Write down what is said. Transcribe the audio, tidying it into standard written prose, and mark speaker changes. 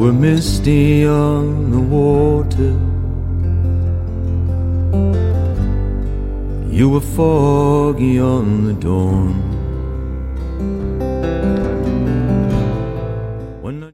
Speaker 1: were misty on the water. You were foggy on the dawn.